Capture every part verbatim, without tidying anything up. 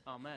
Amen.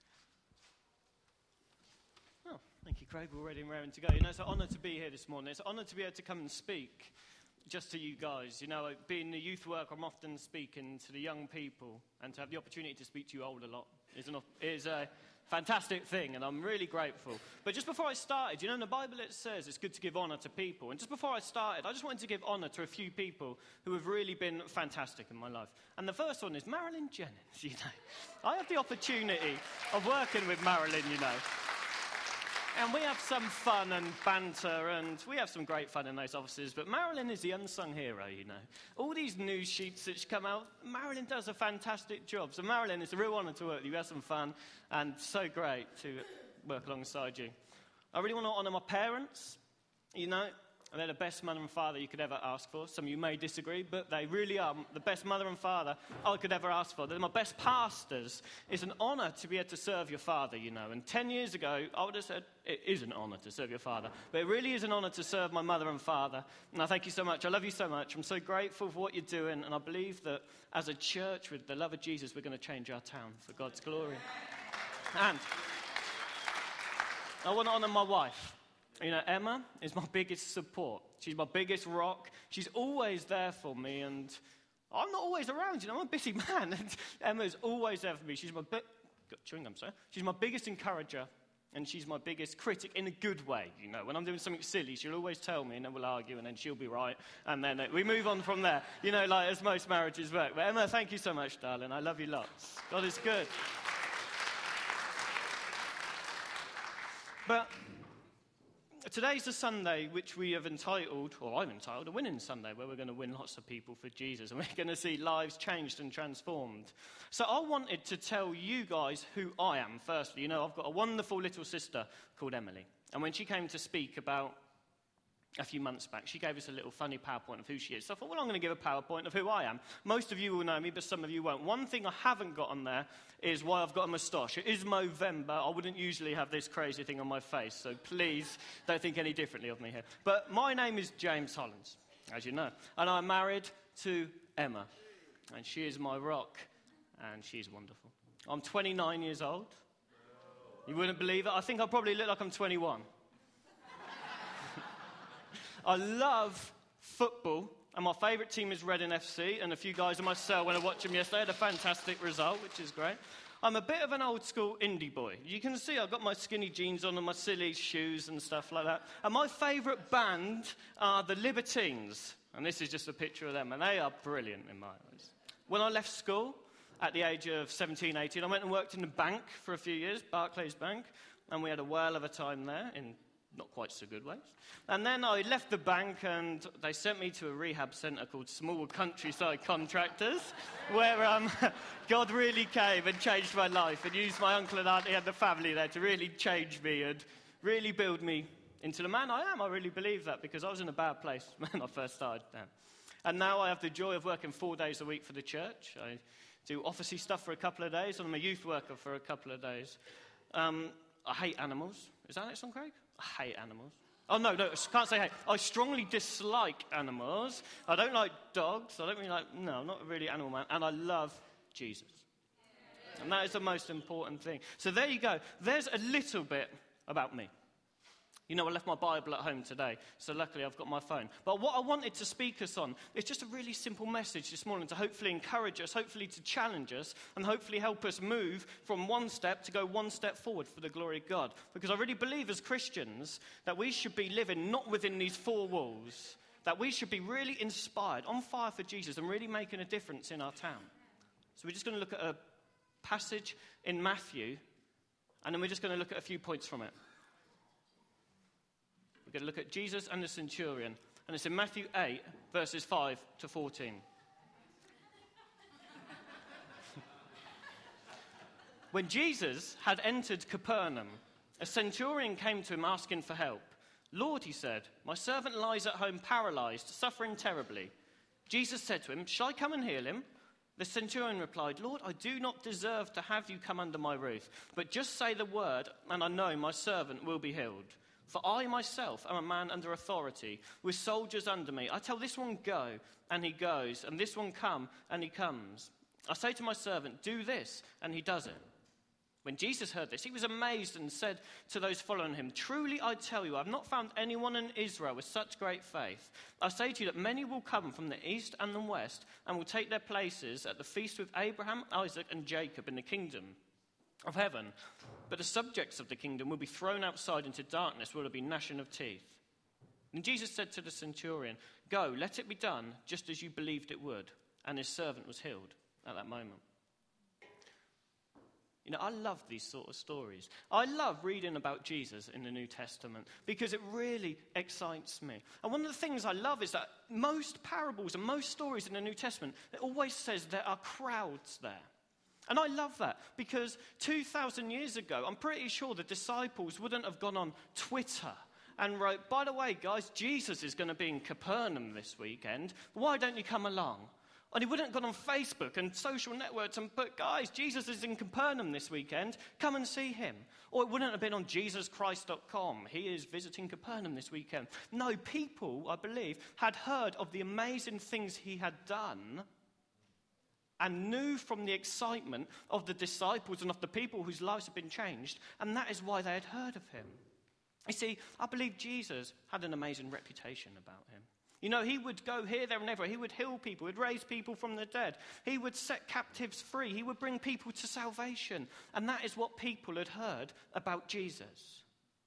Oh, thank you, Craig. We're ready and raring to go. You know, it's an honour to be here this morning. It's an honour to be able to come and speak just to you guys. You know, being the youth worker, I'm often speaking to the young people, and to have the opportunity to speak to you older lot is, an, is a fantastic thing, and I'm really grateful. But just before I started, you know, in the Bible it says it's good to give honour to people. And just before I started, I just wanted to give honour to a few people who have really been fantastic in my life. And the first one is Marilyn Jennings, you know. I had the opportunity of working with Marilyn, you know. And we have some fun and banter, and we have some great fun in those offices. But Marilyn is the unsung hero, you know. All these news sheets that come out, Marilyn does a fantastic job. So Marilyn, it's a real honour to work with you. We have some fun, and so great to work alongside you. I really want to honour my parents, you know. They're the best mother and father you could ever ask for. Some of you may disagree, but they really are the best mother and father I could ever ask for. They're my best pastors. It's an honour to be able to serve your father, you know. And ten years ago, I would have said, it is an honour to serve your father. But it really is an honour to serve my mother and father. And I thank you so much. I love you so much. I'm so grateful for what you're doing. And I believe that as a church, with the love of Jesus, we're going to change our town for God's glory. And I want to honour my wife. You know, Emma is my biggest support. She's my biggest rock. She's always there for me, and I'm not always around, you know. I'm a busy man, and Emma's always there for me. She's my bi- got chewing gum, sorry. She's my biggest encourager, and she's my biggest critic in a good way, you know. When I'm doing something silly, she'll always tell me, and then we'll argue, and then she'll be right, and then uh, we move on from there, you know, like as most marriages work. But Emma, thank you so much, darling. I love you lots. God is good. But today's the Sunday which we have entitled, or I'm entitled, a winning Sunday, where we're going to win lots of people for Jesus, and we're going to see lives changed and transformed. So I wanted to tell you guys who I am, firstly. You know, I've got a wonderful little sister called Emily, and when she came to speak about a few months back, she gave us a little funny PowerPoint of who she is. So I thought, well, I'm going to give a PowerPoint of who I am. Most of you will know me, but some of you won't. One thing I haven't got on there is why I've got a moustache. It is Movember. I wouldn't usually have this crazy thing on my face, so please don't think any differently of me here. But my name is James Hollins, as you know, and I'm married to Emma, and she is my rock, and she's wonderful. I'm twenty-nine years old. You wouldn't believe it. I think I probably look like I'm twenty-one. I love football, and my favourite team is Reading F C, and a few guys in my cell, when I watched them yesterday, had a fantastic result, which is great. I'm a bit of an old-school indie boy. You can see I've got my skinny jeans on and my silly shoes and stuff like that. And my favourite band are the Libertines, and this is just a picture of them, and they are brilliant in my eyes. When I left school at the age of seventeen, eighteen, I went and worked in the bank for a few years, Barclays Bank, and we had a whale of a time there in not quite so good ways. And then I left the bank, and they sent me to a rehab centre called Small Countryside Contractors, where um, God really came and changed my life and used my uncle and auntie and the family there to really change me and really build me into the man I am. I really believe that, because I was in a bad place when I first started there. And now I have the joy of working four days a week for the church. I do officey stuff for a couple of days, and I'm a youth worker for a couple of days. Um, I hate animals. Is that next one, Craig? I hate animals. Oh, no, no, I can't say hate. I strongly dislike animals. I don't like dogs. I don't really like, no, I'm not really an animal man. And I love Jesus. And that is the most important thing. So there you go. There's a little bit about me. You know, I left my Bible at home today, so luckily I've got my phone. But what I wanted to speak us on is just a really simple message this morning to hopefully encourage us, hopefully to challenge us, and hopefully help us move from one step to go one step forward for the glory of God. Because I really believe as Christians that we should be living not within these four walls, that we should be really inspired, on fire for Jesus, and really making a difference in our town. So we're just going to look at a passage in Matthew, and then we're just going to look at a few points from it. We're going to look at Jesus and the centurion. And it's in Matthew eight, verses five to fourteen. When Jesus had entered Capernaum, a centurion came to him asking for help. "Lord," he said, "my servant lies at home paralyzed, suffering terribly." Jesus said to him, "Shall I come and heal him?" The centurion replied, "Lord, I do not deserve to have you come under my roof, but just say the word, and I know my servant will be healed. For I myself am a man under authority, with soldiers under me. I tell this one, go, and he goes, and this one, come, and he comes. I say to my servant, do this, and he does it." When Jesus heard this, he was amazed and said to those following him, "Truly I tell you, I have not found anyone in Israel with such great faith. I say to you that many will come from the east and the west and will take their places at the feast with Abraham, Isaac, and Jacob in the kingdom of heaven. But the subjects of the kingdom will be thrown outside into darkness, where there will be gnashing of teeth." And Jesus said to the centurion, "Go, let it be done just as you believed it would." And his servant was healed at that moment. You know, I love these sort of stories. I love reading about Jesus in the New Testament because it really excites me. And one of the things I love is that most parables and most stories in the New Testament, it always says there are crowds there. And I love that because two thousand years ago, I'm pretty sure the disciples wouldn't have gone on Twitter and wrote, "By the way, guys, Jesus is going to be in Capernaum this weekend. Why don't you come along?" And he wouldn't have gone on Facebook and social networks and put, "Guys, Jesus is in Capernaum this weekend. Come and see him." Or it wouldn't have been on jesus christ dot com. "He is visiting Capernaum this weekend." No, people, I believe, had heard of the amazing things he had done and knew from the excitement of the disciples and of the people whose lives had been changed, and that is why they had heard of him. You see, I believe Jesus had an amazing reputation about him. You know, he would go here, there, and everywhere. He would heal people. He would raise people from the dead. He would set captives free. He would bring people to salvation. And that is what people had heard about Jesus.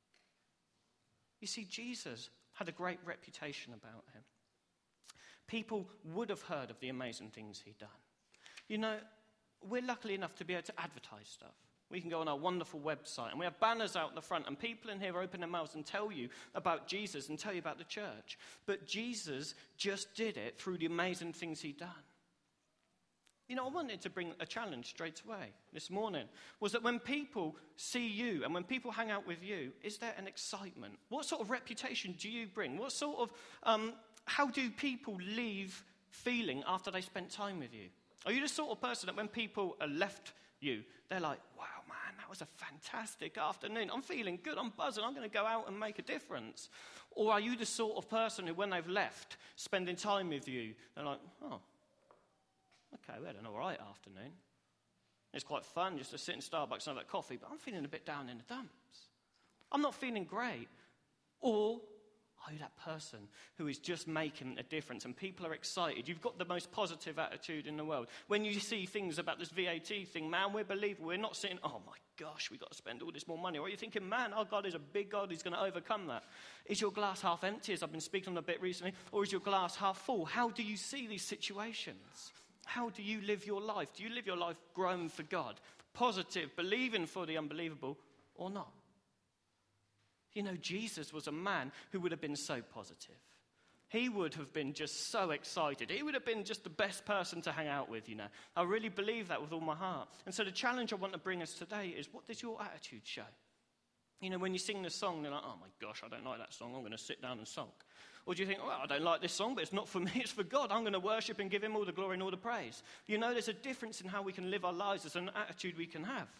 You see, Jesus had a great reputation about him. People would have heard of the amazing things he'd done. You know, we're lucky enough to be able to advertise stuff. We can go on our wonderful website, and we have banners out the front, and people in here open their mouths and tell you about Jesus and tell you about the church. But Jesus just did it through the amazing things he'd done. You know, I wanted to bring a challenge straight away this morning, was that when people see you and when people hang out with you, is there an excitement? What sort of reputation do you bring? What sort of, um, how do people leave feeling after they spent time with you? Are you the sort of person that when people are left you, they're like, "Wow, man, that was a fantastic afternoon. I'm feeling good. I'm buzzing. I'm going to go out and make a difference"? Or are you the sort of person who, when they've left, spending time with you, they're like, "Oh, okay, we had an all right afternoon. It's quite fun just to sit in Starbucks and have that coffee, but I'm feeling a bit down in the dumps. I'm not feeling great." Or are you that person who is just making a difference and people are excited? You've got the most positive attitude in the world. When you see things about this V A T thing, man, we're believable. We're not saying, "Oh my gosh, we've got to spend all this more money." Or are you thinking, "Man, our God is a big God. He's going to overcome that"? Is your glass half empty, as I've been speaking on a bit recently? Or is your glass half full? How do you see these situations? How do you live your life? Do you live your life growing for God? Positive, believing for the unbelievable, or not? You know, Jesus was a man who would have been so positive. He would have been just so excited. He would have been just the best person to hang out with, you know. I really believe that with all my heart. And so the challenge I want to bring us today is, what does your attitude show? You know, when you sing the song, they're like, "Oh my gosh, I don't like that song. I'm going to sit down and sulk." Or do you think, "Well, I don't like this song, but it's not for me, it's for God. I'm going to worship and give him all the glory and all the praise." You know, there's a difference in how we can live our lives. There's an attitude we can have.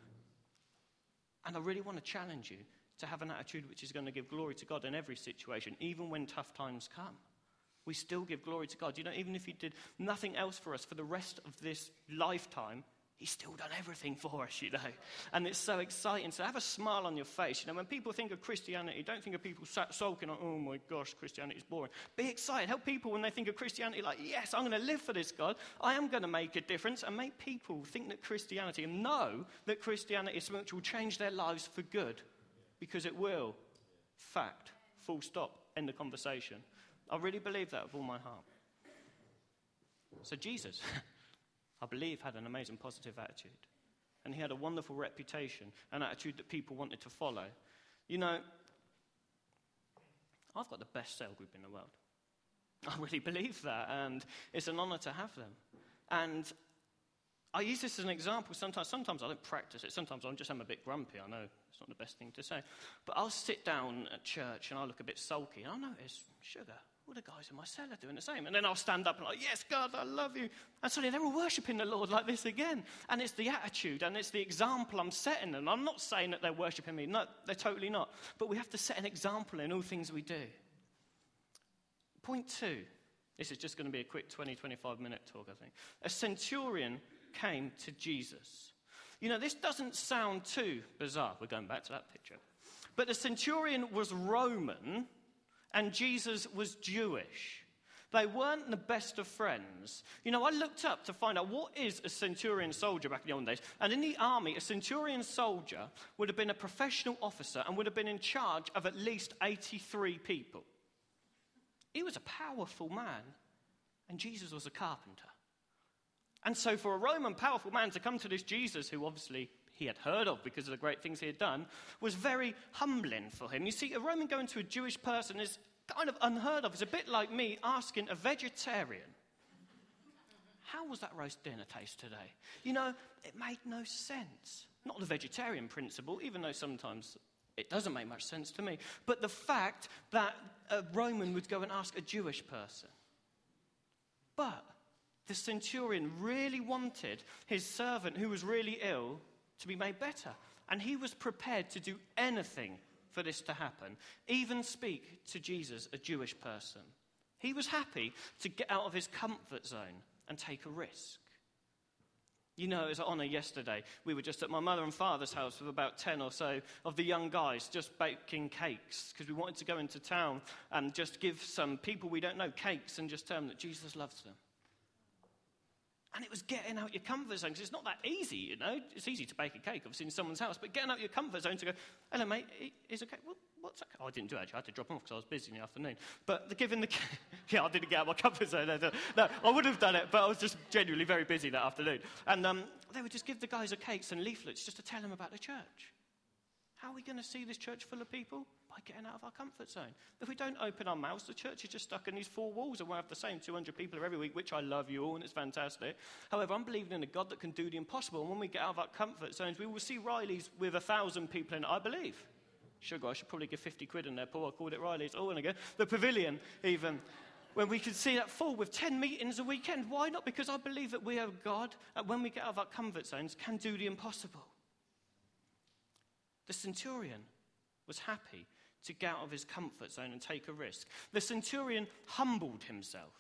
And I really want to challenge you to have an attitude which is going to give glory to God in every situation, even when tough times come. We still give glory to God. You know, even if he did nothing else for us for the rest of this lifetime, he's still done everything for us, you know. And it's so exciting. So have a smile on your face. You know, when people think of Christianity, don't think of people sat sulking like, "Oh my gosh, Christianity is boring." Be excited. Help people when they think of Christianity like, "Yes, I'm going to live for this God. I am going to make a difference," and make people think that Christianity, and know that Christianity is something which will change their lives for good. Because it will. Fact. Full stop. End of conversation. I really believe that with all my heart. So Jesus, I believe, had an amazing positive attitude. And he had a wonderful reputation, an attitude that people wanted to follow. You know, I've got the best cell group in the world. I really believe that, and it's an honor to have them. And I use this as an example sometimes. Sometimes I don't practice it. Sometimes I'm just I'm a bit grumpy. I know it's not the best thing to say. But I'll sit down at church and I'll look a bit sulky. And I'll notice, sugar, all the guys in my cell are doing the same. And then I'll stand up and like, "Yes, God, I love you." And suddenly they're all worshipping the Lord like this again. And it's the attitude and it's the example I'm setting them. I'm not saying that they're worshipping me. No, they're totally not. But we have to set an example in all things we do. Point two. This is just going to be a quick twenty, twenty-five minute talk, I think. A centurion came to Jesus. You know, this doesn't sound too bizarre. We're going back to that picture. But the centurion was Roman and Jesus was Jewish. They weren't the best of friends. You know, I looked up to find out what is a centurion soldier back in the old days. And in the army, a centurion soldier would have been a professional officer and would have been in charge of at least eighty-three people. He was a powerful man, and Jesus was a carpenter. And so for a Roman powerful man to come to this Jesus, who obviously he had heard of because of the great things he had done, was very humbling for him. You see, a Roman going to a Jewish person is kind of unheard of. It's a bit like me asking a vegetarian, how was that roast dinner taste today? You know, it made no sense. Not the vegetarian principle, even though sometimes it doesn't make much sense to me, but the fact that a Roman would go and ask a Jewish person. But the centurion really wanted his servant, who was really ill, to be made better. And he was prepared to do anything for this to happen, even speak to Jesus, a Jewish person. He was happy to get out of his comfort zone and take a risk. You know, it was an honour yesterday. We were just at my mother and father's house with about ten or so of the young guys just baking cakes because we wanted to go into town and just give some people we don't know cakes and just tell them that Jesus loves them. And it was getting out your comfort zone, because it's not that easy, you know. It's easy to bake a cake, obviously, in someone's house, but getting out your comfort zone to go, hello, mate, is it okay? Well, what's that? Oh, I didn't do it, actually. I had to drop them off because I was busy in the afternoon. But the giving the yeah, I didn't get out of my comfort zone. No, no, I would have done it, but I was just genuinely very busy that afternoon. And um, they would just give the guys the cakes and leaflets just to tell them about the church. How are we going to see this church full of people? By getting out of our comfort zone. If we don't open our mouths, the church is just stuck in these four walls, and we'll have the same two hundred people every week, which I love you all, and it's fantastic. However, I'm believing in a God that can do the impossible, and when we get out of our comfort zones, we will see Riley's with a thousand people in it, I believe. Sugar, I should probably give fifty quid in there, Paul. I called it Riley's. Oh, and again, the pavilion, even. When we can see that full with ten meetings a weekend. Why not? Because I believe that we have God, and when we get out of our comfort zones, can do the impossible. The centurion was happy to get out of his comfort zone and take a risk. The centurion humbled himself.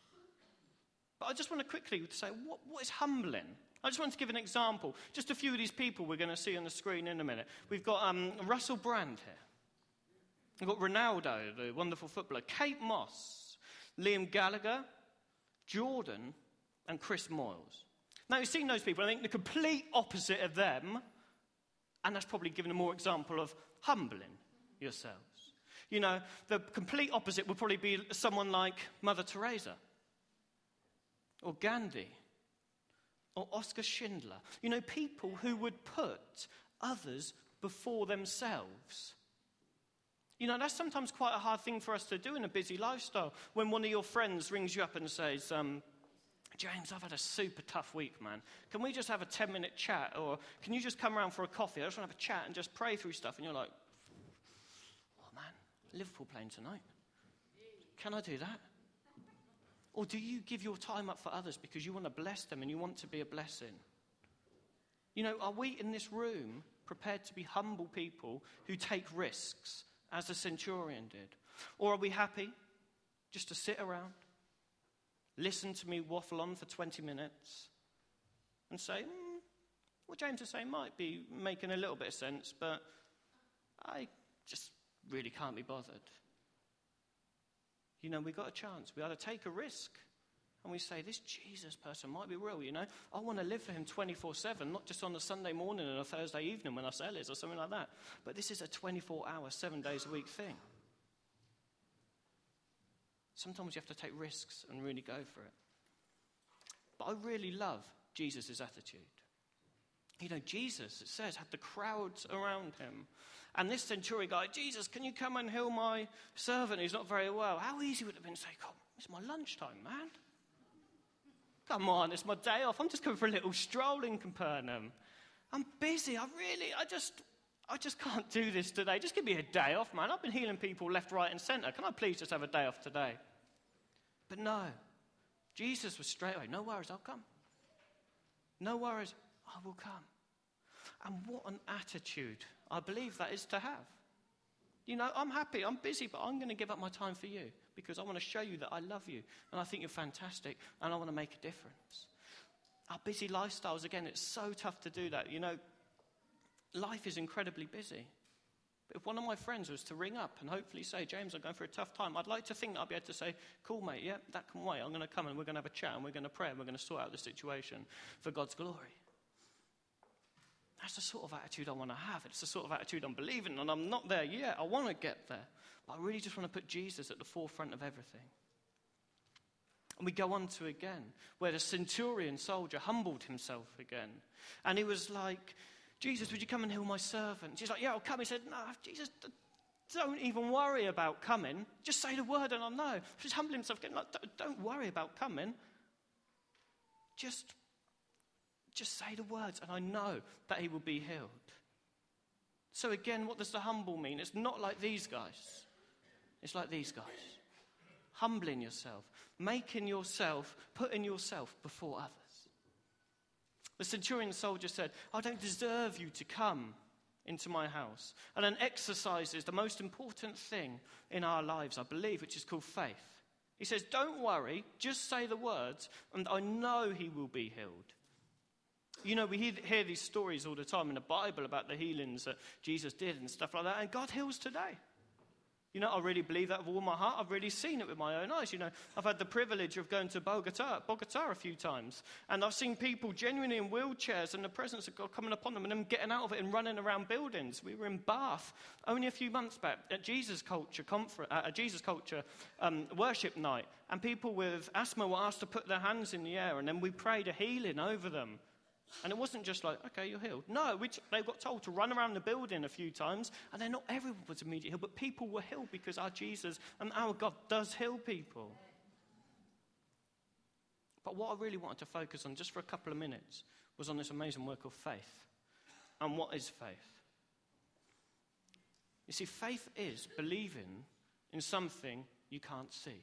But I just want to quickly say, what, what is humbling? I just want to give an example. Just a few of these people we're going to see on the screen in a minute. We've got um, Russell Brand here. We've got Ronaldo, the wonderful footballer. Kate Moss, Liam Gallagher, Jordan, and Chris Moyles. Now, you've seen those people. I think the complete opposite of them, and that's probably given a more example of humbling yourselves. You know, the complete opposite would probably be someone like Mother Teresa or Gandhi or Oscar Schindler. You know, people who would put others before themselves. You know, that's sometimes quite a hard thing for us to do in a busy lifestyle. When one of your friends rings you up and says, um, James, I've had a super tough week, man. Can we just have a ten-minute chat? Or can you just come around for a coffee? I just want to have a chat and just pray through stuff. And you're like, Liverpool playing tonight. Can I do that? Or do you give your time up for others because you want to bless them and you want to be a blessing? You know, are we in this room prepared to be humble people who take risks as the centurion did? Or are we happy just to sit around, listen to me waffle on for twenty minutes and say, mm, what James is saying might be making a little bit of sense, but I just really can't be bothered. You know, we got a chance. We either take a risk and we say, this Jesus person might be real, you know. I want to live for him twenty-four seven, not just on a Sunday morning and a Thursday evening when I sell it or something like that. But this is a twenty-four hour, seven days a week thing. Sometimes you have to take risks and really go for it. But I really love Jesus' attitude. You know, Jesus, it says, had the crowds around him. And this centurion guy, Jesus, can you come and heal my servant who's not very well? How easy would it have been to say, come, it's my lunchtime, man. Come on, it's my day off. I'm just going for a little stroll in Capernaum. I'm busy. I really, I just, I just can't do this today. Just give me a day off, man. I've been healing people left, right, and centre. Can I please just have a day off today? But no, Jesus was straight away, no worries, I'll come. No worries, I will come. And what an attitude I believe that is to have. You know, I'm happy, I'm busy, but I'm going to give up my time for you because I want to show you that I love you and I think you're fantastic and I want to make a difference. our busy lifestyles, again, it's so tough to do that. You know, life is incredibly busy. But if one of my friends was to ring up and hopefully say, James, I'm going through a tough time, I'd like to think that I'd be able to say, cool, mate, yeah, that can wait. I'm going to come and we're going to have a chat and we're going to pray and we're going to sort out the situation for God's glory. That's the sort of attitude I want to have. It's the sort of attitude I'm believing, and I'm not there yet. I want to get there. But I really just want to put Jesus at the forefront of everything. And we go on to again, where the centurion soldier humbled himself again. And he was like, Jesus, would you come and heal my servant? She's like, yeah, I'll come. He said, no, Jesus, don't even worry about coming. Just say the word and I'll know. Just humble himself again. Like, don't worry about coming. Just Just say the words, and I know that he will be healed. So again, what does the humble mean? It's not like these guys. It's like these guys. Humbling yourself, making yourself, putting yourself before others. The centurion soldier said, I don't deserve you to come into my house. And an exercise is the most important thing in our lives, I believe, which is called faith. He says, don't worry, just say the words, and I know he will be healed. You know, we hear, hear these stories all the time in the Bible about the healings that Jesus did and stuff like that, and God heals today. You know, I really believe that with all my heart. I've really seen it with my own eyes. You know, I've had the privilege of going to Bogota, Bogota a few times, and I've seen people genuinely in wheelchairs and the presence of God coming upon them and them getting out of it and running around buildings. We were in Bath only a few months back at Jesus Culture conference, at a Jesus Culture um, worship night, and people with asthma were asked to put their hands in the air, and then we prayed a healing over them. And it wasn't just like, okay, you're healed. No, we t- they got told to run around the building a few times, and then not everyone was immediately healed, but people were healed because our Jesus and our God does heal people. But what I really wanted to focus on just for a couple of minutes was on this amazing work of faith. And what is faith? You see, faith is believing in something you can't see.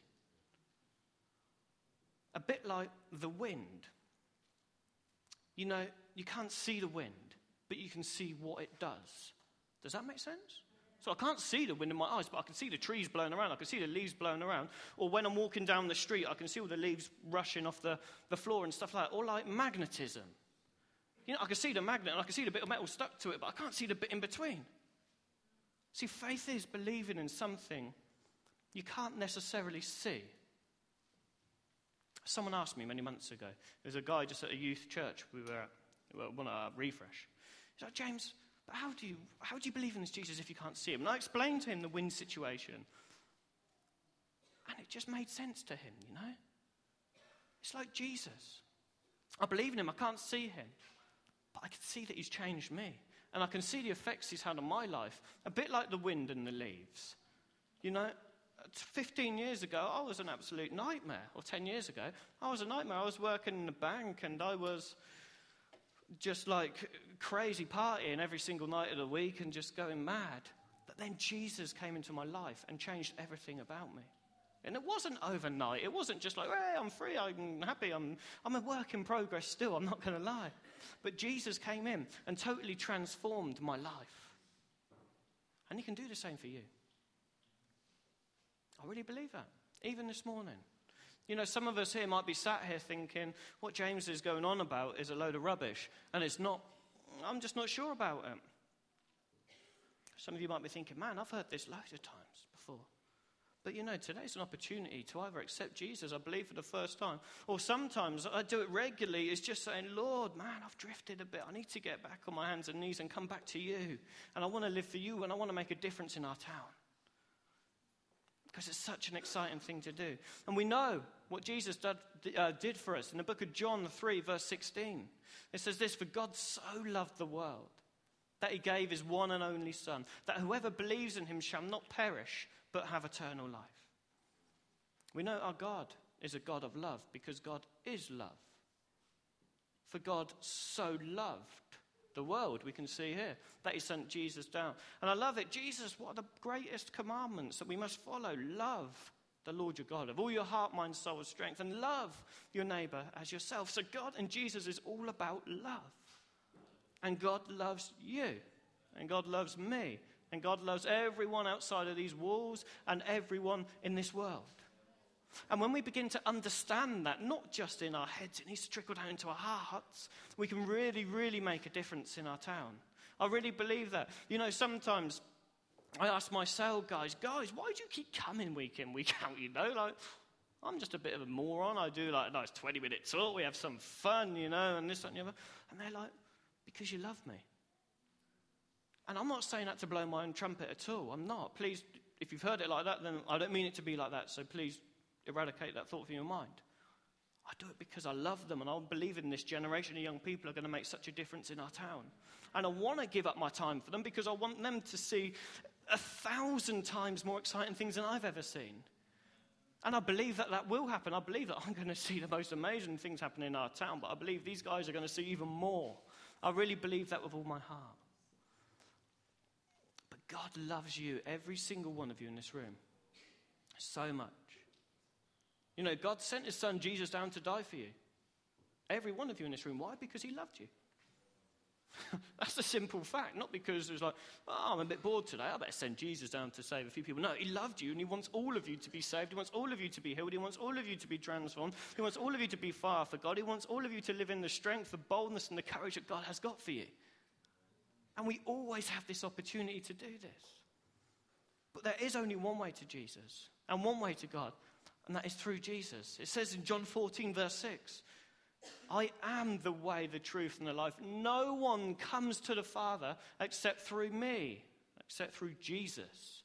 A bit like the wind. You know, you can't see the wind, but you can see what it does. Does that make sense? So I can't see the wind in my eyes, but I can see the trees blowing around. I can see the leaves blowing around. Or when I'm walking down the street, I can see all the leaves rushing off the, the floor and stuff like that. Or like magnetism. You know, I can see the magnet and I can see the bit of metal stuck to it, but I can't see the bit in between. See, faith is believing in something you can't necessarily see. Someone asked me many months ago, there was a guy just at a youth church we were at, well, one at Refresh. He's like, James, but how do you how do you believe in this Jesus if you can't see him? And I explained to him the wind situation. And it just made sense to him, you know? It's like Jesus. I believe in him, I can't see him. But I can see that he's changed me. And I can see the effects he's had on my life. A bit like the wind and the leaves. You know, fifteen years ago, I was an absolute nightmare. Or ten years ago, I was a nightmare. I was working in the bank and I was just like crazy partying every single night of the week and just going mad. But then Jesus came into my life and changed everything about me. And it wasn't overnight. It wasn't just like, hey, I'm free, I'm happy, I'm, I'm a work in progress still, I'm not going to lie. But Jesus came in and totally transformed my life. And he can do the same for you. I really believe that, even this morning. You know, some of us here might be sat here thinking, what James is going on about is a load of rubbish, and it's not, I'm just not sure about it. Some of you might be thinking, man, I've heard this loads of times before. But you know, today's an opportunity to either accept Jesus, I believe, for the first time, or sometimes I do it regularly, is just saying, Lord, man, I've drifted a bit. I need to get back on my hands and knees and come back to you. And I want to live for you, and I want to make a difference in our town. Because it's such an exciting thing to do. And we know what Jesus did, uh, did for us. In the book of John three, verse sixteen, it says this, for God so loved the world that he gave his one and only Son, that whoever believes in him shall not perish, but have eternal life. We know our God is a God of love because God is love. For God so loved the world, we can see here, that he sent Jesus down. And I love it. Jesus, what are the greatest commandments that we must follow? Love the Lord your God of all your heart, mind, soul, and strength, and love your neighbor as yourself. So God and Jesus is all about love. And God loves you. And God loves me. And God loves everyone outside of these walls and everyone in this world. And when we begin to understand that, not just in our heads, it needs to trickle down into our hearts, we can really, really make a difference in our town. I really believe that. You know, sometimes I ask my cell guys, guys, why do you keep coming week in, week out, you know? Like, I'm just a bit of a moron. I do like a nice twenty-minute talk. We have some fun, you know, and this, that, and the other. And they're like, because you love me. And I'm not saying that to blow my own trumpet at all. I'm not. Please, if you've heard it like that, then I don't mean it to be like that. So please eradicate that thought from your mind. I do it because I love them, and I believe in this generation of young people are going to make such a difference in our town. And I want to give up my time for them because I want them to see a thousand times more exciting things than I've ever seen. And I believe that that will happen. I believe that I'm going to see the most amazing things happen in our town, but I believe these guys are going to see even more. I really believe that with all my heart. But God loves you, every single one of you in this room, so much. You know, God sent his son Jesus down to die for you. Every one of you in this room. Why? Because he loved you. That's a simple fact. Not because it was like, oh, I'm a bit bored today, I better send Jesus down to save a few people. No, he loved you and he wants all of you to be saved. He wants all of you to be healed. He wants all of you to be transformed. He wants all of you to be fire for God. He wants all of you to live in the strength, the boldness and the courage that God has got for you. And we always have this opportunity to do this. But there is only one way to Jesus and one way to God, and that is through Jesus. It says in John fourteen, verse six, I am the way, the truth, and the life. No one comes to the Father except through me, except through Jesus.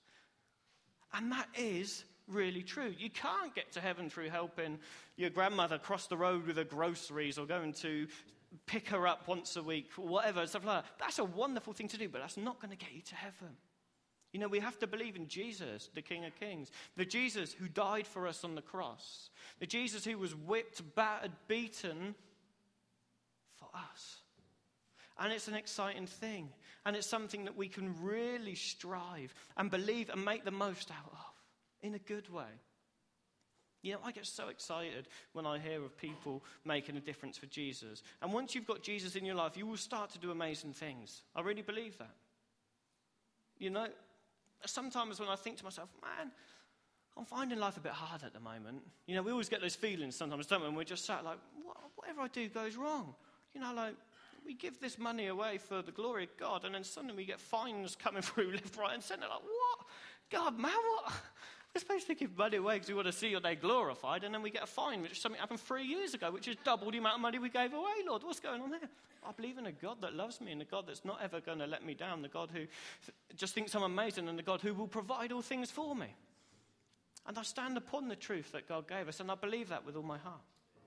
And that is really true. You can't get to heaven through helping your grandmother cross the road with her groceries or going to pick her up once a week or whatever, stuff like that. That's a wonderful thing to do, but that's not going to get you to heaven. You know, we have to believe in Jesus, the King of Kings, the Jesus who died for us on the cross, the Jesus who was whipped, battered, beaten for us. And it's an exciting thing, and it's something that we can really strive and believe and make the most out of in a good way. You know, I get so excited when I hear of people making a difference for Jesus. And once you've got Jesus in your life, you will start to do amazing things. I really believe that. You know, sometimes when I think to myself, man, I'm finding life a bit hard at the moment. You know, we always get those feelings sometimes, don't we? And we're just sat like, what, whatever I do goes wrong. You know, like, we give this money away for the glory of God, and then suddenly we get fines coming through left, right, and centre. Like, what? God, man, what? We're supposed to give money away because we want to see your name glorified, and then we get a fine, which is something happened three years ago, which is double the amount of money we gave away, Lord. What's going on there? I believe in a God that loves me, and a God that's not ever going to let me down, the God who just thinks I'm amazing, and the God who will provide all things for me. And I stand upon the truth that God gave us, and I believe that with all my heart.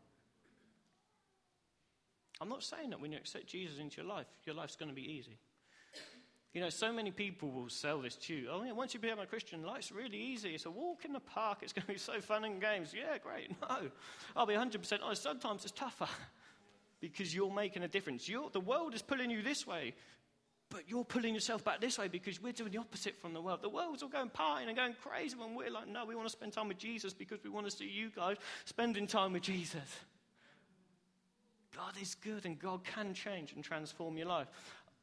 I'm not saying that when you accept Jesus into your life, your life's going to be easy. You know, so many people will sell this to you. Oh, yeah, once you become a Christian, life's really easy. It's a walk in the park. It's going to be so fun and games. Yeah, great. No, I'll be one hundred percent honest. Sometimes it's tougher because you're making a difference. You're, the world is pulling you this way, but you're pulling yourself back this way because we're doing the opposite from the world. The world's all going partying and going crazy when we're like, no, we want to spend time with Jesus because we want to see you guys spending time with Jesus. God is good and God can change and transform your life.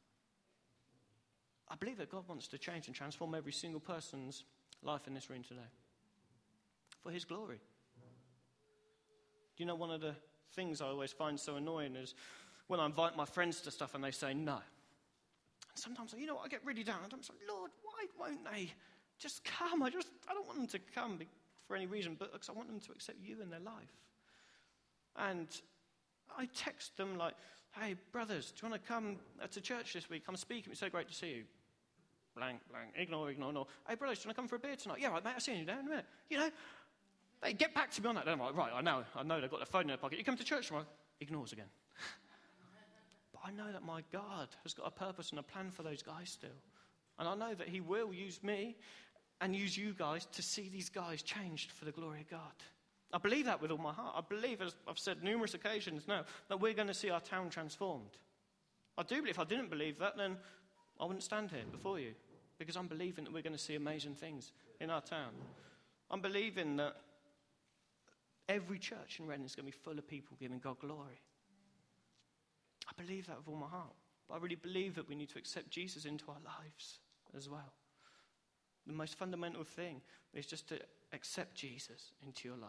I believe that God wants to change and transform every single person's life in this room today for his glory. Do you know, one of the things I always find so annoying is when I invite my friends to stuff and they say no. And sometimes, you know what, I get really down. I'm like, Lord, why won't they just come? I just, I don't want them to come for any reason, but because I want them to accept you in their life. And I text them like, hey, brothers, do you want to come to church this week? Come speak. It's so great to see you. Blank, blank, ignore, ignore, ignore. Hey, brothers, do you want to come for a beer tonight? Yeah, right, mate, I'll see you down in a minute. You know, they get back to me on that. Then I'm like, right, I know, I know they've got their phone in their pocket. You come to church tomorrow? Ignores again. But I know that my God has got a purpose and a plan for those guys still. And I know that he will use me and use you guys to see these guys changed for the glory of God. I believe that with all my heart. I believe, as I've said numerous occasions now, that we're going to see our town transformed. I do believe. If I didn't believe that, then I wouldn't stand here before you, because I'm believing that we're going to see amazing things in our town. I'm believing that every church in Reading is going to be full of people giving God glory. I believe that with all my heart. But I really believe that we need to accept Jesus into our lives as well. The most fundamental thing is just to accept Jesus into your life.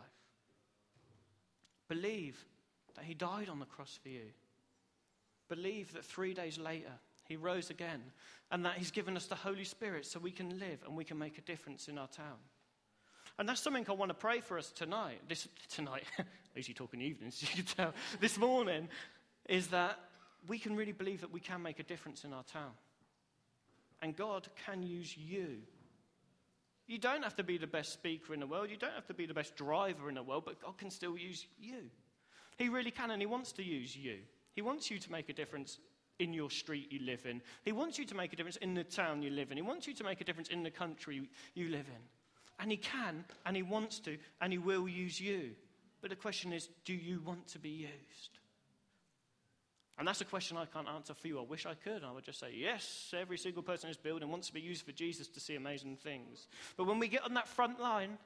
Believe that he died on the cross for you. Believe that three days later he rose again, and that he's given us the Holy Spirit so we can live and we can make a difference in our town. And that's something I want to pray for us tonight. This tonight, I usually talk in the evenings, you can tell. This morning is that we can really believe that we can make a difference in our town. And God can use you. You don't have to be the best speaker in the world. You don't have to be the best driver in the world, but God can still use you. He really can, and he wants to use you. He wants you to make a difference in your street you live in. He wants you to make a difference in the town you live in. He wants you to make a difference in the country you live in. And he can, and he wants to, and he will use you. But the question is, do you want to be used? And that's a question I can't answer for you. I wish I could. I would just say, yes, every single person in this building wants to be used for Jesus to see amazing things. But when we get on that front line,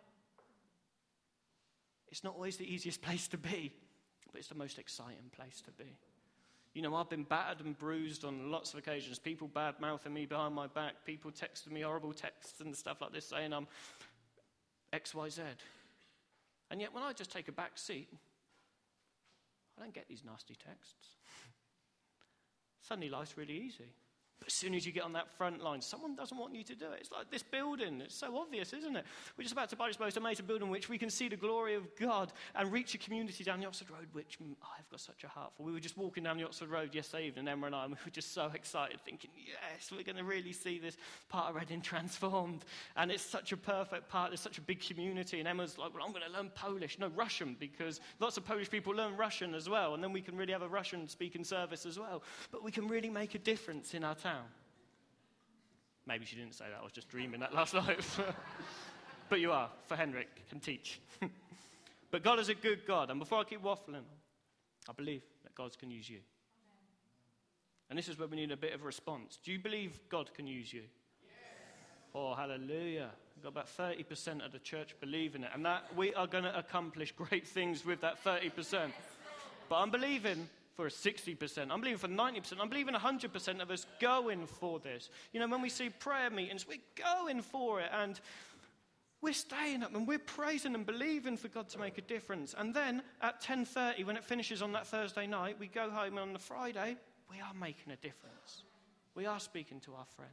it's not always the easiest place to be, but it's the most exciting place to be. You know, I've been battered and bruised on lots of occasions. People bad-mouthing me behind my back. People texting me horrible texts and stuff like this saying I'm X Y Z. And yet when I just take a back seat, I don't get these nasty texts. Suddenly life's really easy. But as soon as you get on that front line, someone doesn't want you to do it. It's like this building. It's so obvious, isn't it? We're just about to buy this most amazing building in which we can see the glory of God and reach a community down the Oxford Road, which mm, I've got such a heart for. We were just walking down the Oxford Road yesterday evening, Emma and I, and we were just so excited, thinking, yes, we're going to really see this part of Reading transformed. And it's such a perfect part. There's such a big community. And Emma's like, well, I'm going to learn Polish. No, Russian, because lots of Polish people learn Russian as well. And then we can really have a Russian-speaking service as well. But we can really make a difference in our town. Maybe she didn't say that. I was just dreaming that last night. But you are, for Henrik, can teach. But God is a good God. And before I keep waffling, I believe that God can use you. Amen. And this is where we need a bit of a response. Do you believe God can use you? Yes. Oh, hallelujah. We've got about thirty percent of the church believe in it. And that we are going to accomplish great things with that thirty percent. But I'm believing for a sixty percent. I'm believing for ninety percent. I'm believing one hundred percent of us going for this. You know, when we see prayer meetings, we're going for it. And we're staying up and we're praising and believing for God to make a difference. And then at ten thirty, when it finishes on that Thursday night, we go home, and on the Friday, we are making a difference. We are speaking to our friends.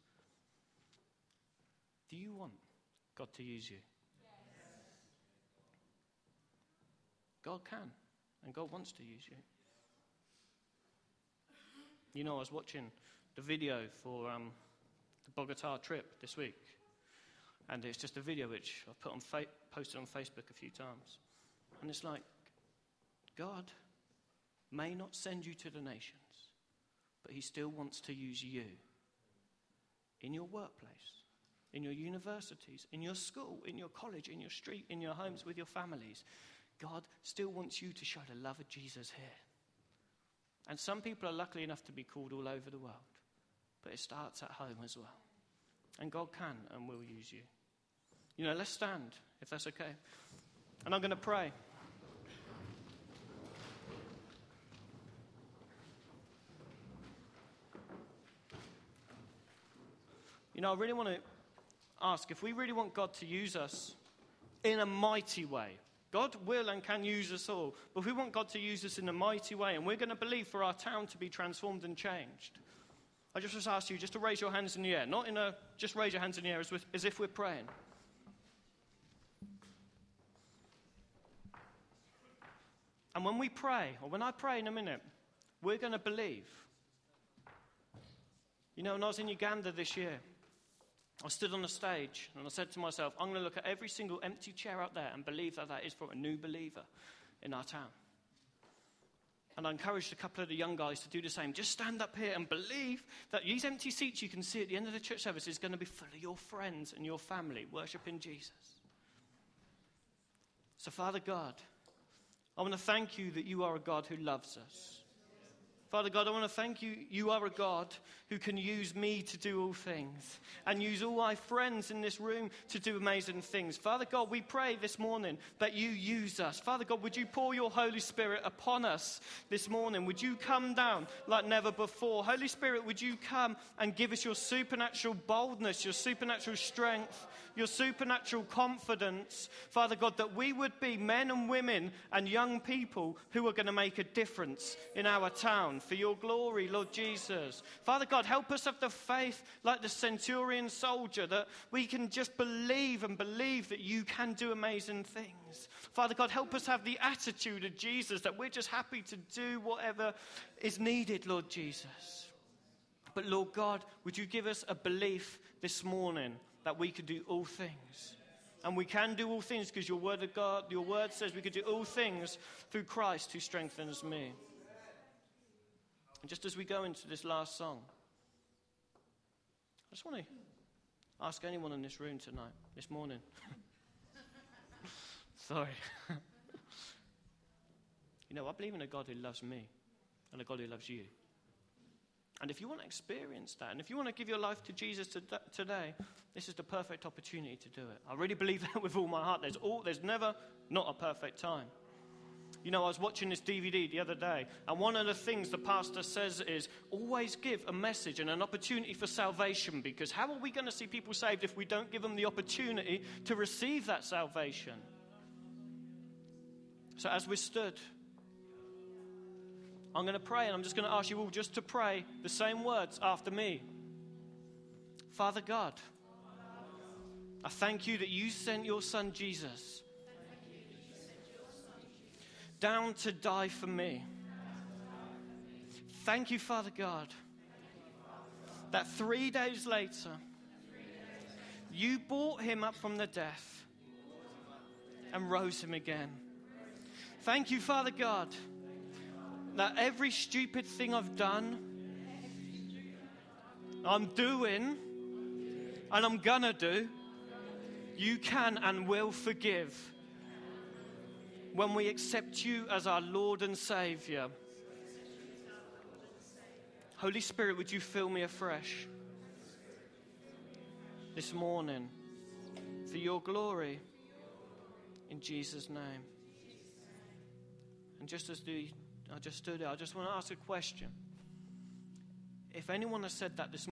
Do you want God to use you? Yes. God can, and God wants to use you. You know, I was watching the video for um, the Bogota trip this week. And it's just a video which I've put on fa- posted on Facebook a few times. And it's like, God may not send you to the nations, but he still wants to use you in your workplace, in your universities, in your school, in your college, in your street, in your homes, with your families. God still wants you to show the love of Jesus here. And some people are lucky enough to be called all over the world. But it starts at home as well. And God can and will use you. You know, let's stand, if that's okay. And I'm going to pray. You know, I really want to ask, if we really want God to use us in a mighty way, God will and can use us all. But we want God to use us in a mighty way. And we're going to believe for our town to be transformed and changed. I just want to ask you just to raise your hands in the air. Not in a, just raise your hands in the air as, with, as if we're praying. And when we pray, or when I pray in a minute, we're going to believe. You know, when I was in Uganda this year, I stood on the stage and I said to myself, I'm going to look at every single empty chair out there and believe that that is for a new believer in our town. And I encouraged a couple of the young guys to do the same. Just stand up here and believe that these empty seats you can see at the end of the church service is going to be full of your friends and your family worshiping Jesus. So, Father God, I want to thank you that you are a God who loves us. Father God, I want to thank you. You are a God who can use me to do all things and use all my friends in this room to do amazing things. Father God, we pray this morning that you use us. Father God, would you pour your Holy Spirit upon us this morning? Would you come down like never before? Holy Spirit, would you come and give us your supernatural boldness, your supernatural strength, your supernatural confidence, Father God, that we would be men and women and young people who are going to make a difference in our town for your glory, Lord Jesus. Father God, help us have the faith like the centurion soldier that we can just believe and believe that you can do amazing things. Father God, help us have the attitude of Jesus that we're just happy to do whatever is needed, Lord Jesus. But Lord God, would you give us a belief this morning that we could do all things? And we can do all things because your word of God, your word says we could do all things through Christ who strengthens me. And just as we go into this last song, I just want to ask anyone in this room tonight, this morning. Sorry. You know, I believe in a God who loves me and a God who loves you. And if you want to experience that, and if you want to give your life to Jesus to, today, this is the perfect opportunity to do it. I really believe that with all my heart. There's all, there's never not a perfect time. You know, I was watching this D V D the other day, and one of the things the pastor says is, always give a message and an opportunity for salvation, because how are we going to see people saved if we don't give them the opportunity to receive that salvation? So as we stood, I'm going to pray, and I'm just going to ask you all just to pray the same words after me. Father God, I thank you that you sent your son Jesus down to die for me. Thank you, Father God, that three days later, you brought him up from the death and rose him again. Thank you, Father God, that every stupid thing I've done, I'm doing, and I'm gonna do, you can and will forgive when we accept you as our Lord and Savior. Holy Spirit, would you fill me afresh this morning for your glory, in Jesus' name. And just as the, I just stood there, I just want to ask a question. If anyone has said that this morning,